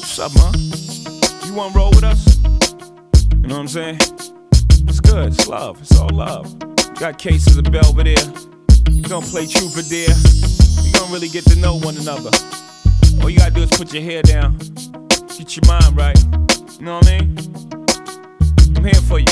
What's up, man? You wanna roll with us? You know what I'm saying? It's good, it's love, it's all love. Got cases of Belvedere. We gonna play truth or dare. We gonna really get to know one another. All you gotta do is put your hair down, get your mind right. You know what I mean? I'm here for you.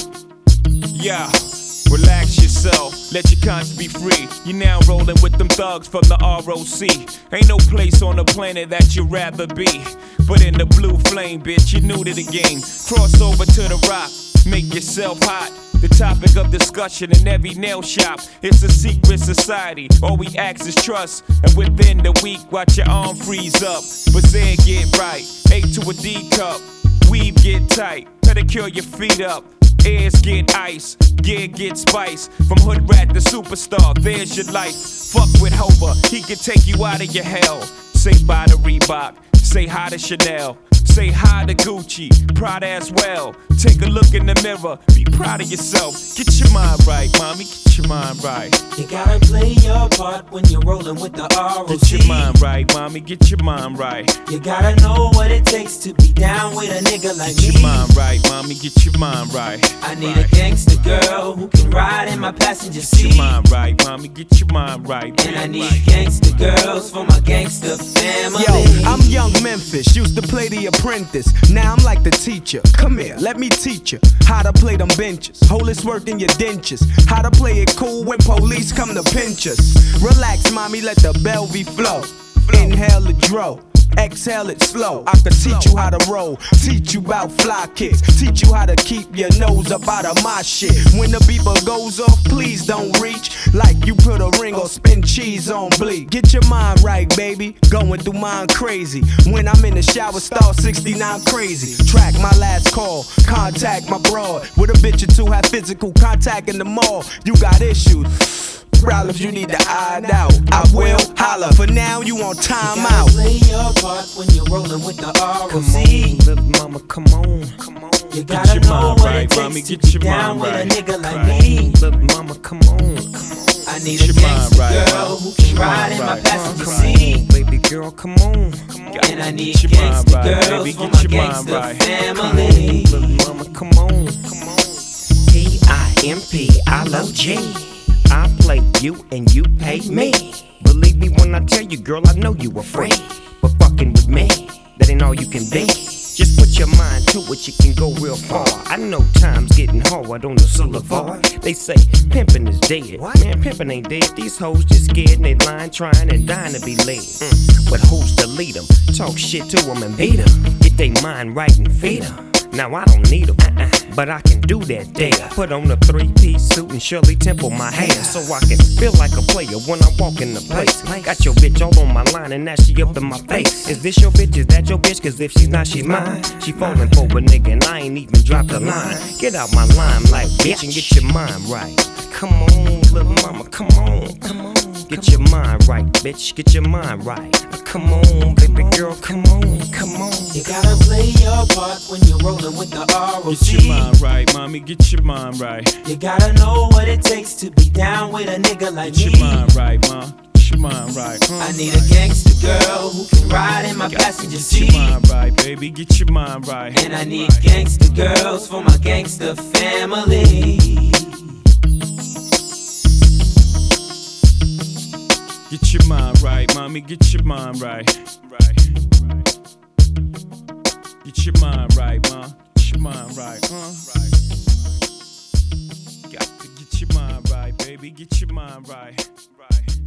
Yeah. Relax yourself, let your conscience be free. You're now rolling with them thugs from the ROC. Ain't no place on the planet that you'd rather be but in the blue flame, bitch, you're new to the game. Cross over to the rock, make yourself hot. The topic of discussion in every nail shop. It's a secret society, all we ask is trust. And within the week, watch your arm freeze up. Bazaar get right, A to a D cup. Weave get tight, pedicure your feet up. Airs get ice, gear get spice. From hood rat to superstar, there's your life. Fuck with Hova, he can take you out of your hell. Say bye to Reebok, say hi to Chanel. Say hi to Gucci, Prada as well. Take a look in the mirror, be proud of yourself. Get your mind right, mommy, get your mind right. You gotta play your part when you're rolling with the ROC. Get your mind right, mommy, get your mind right. You gotta know what it takes to be down with a nigga like me. Get your mind right, mommy, get your mind right. I need a gangster girl who can ride in my passenger seat. Get your mind right, mommy, get your mind right. And I need gangster girls for my gangster family. Yo, I'm young Memphis, used to play the apprentice. Now I'm like the teacher. Come here, let me teach you how to play them benches. Hold this work in your dentures. How to play it cool when police come to pinch us. Relax, mommy, let the Belvy flow. Inhale the dro, exhale it slow. I could teach you how to roll, teach you about fly kicks, teach you how to keep your nose up out of my shit. When the beeper goes off, please don't reach like you put a ring or spin cheese on bleak. Get your mind right, baby, going through mine crazy. When I'm in the shower, star 69 crazy. Track my last call, contact my broad. With a bitch or two, have physical contact in the mall. You got issues, problems you need to iron out. I will holler. For now, you on time out. Play your part when you're rolling with the ROC. Come on, little mama, come on, come on. You gotta know what it takes to be down with a nigga like me. Little mama, come on, come on. I need a gangster girl who can ride in my passenger seat. Baby girl, come on, come on. And I need gangster girls for my gangster family. Little mama, come on, come on. P-I-M-P, I love G. I play you and you pay me. Believe me when I tell you, girl, I know you afraid. But fucking with me, that ain't all you can be. Just put your mind to it, you can go real far. I know time's getting hard on the boulevard. They say pimpin' is dead. Man, pimpin' ain't dead. These hoes just scared and they lying, trying and dying to be led. But who's to lead them? Talk shit to them and beat them. Get they mind right and feed them. Now I don't need them, but I can do that there. Put on a 3-piece suit and Shirley Temple my hair, so I can feel like a player when I walk in the place. Got your bitch all on my line and now she up in my face. Is this your bitch? Is that your bitch? Cause if she's not, she's mine. She falling for a nigga and I ain't even dropped the line. Get out my limelight, bitch, and get your mind right. Come on, little mama, come on, come on. Get your mind right, bitch, get your mind right. Come on, baby girl, come on, come on. You gotta play your part when you're rolling with the ROC. Get your mind right, mommy, get your mind right. You gotta know what it takes to be down with a nigga like me. Get your mind right, ma, get your mind right. I need a gangster girl who can ride in my passenger seat. Get your mind right, baby, get your mind right. And I need gangster girls for my gangster family. Get your mind right, mommy, get your mind right. Get your mind right, ma, get your mind right, Got to get your mind right, baby, get your mind right.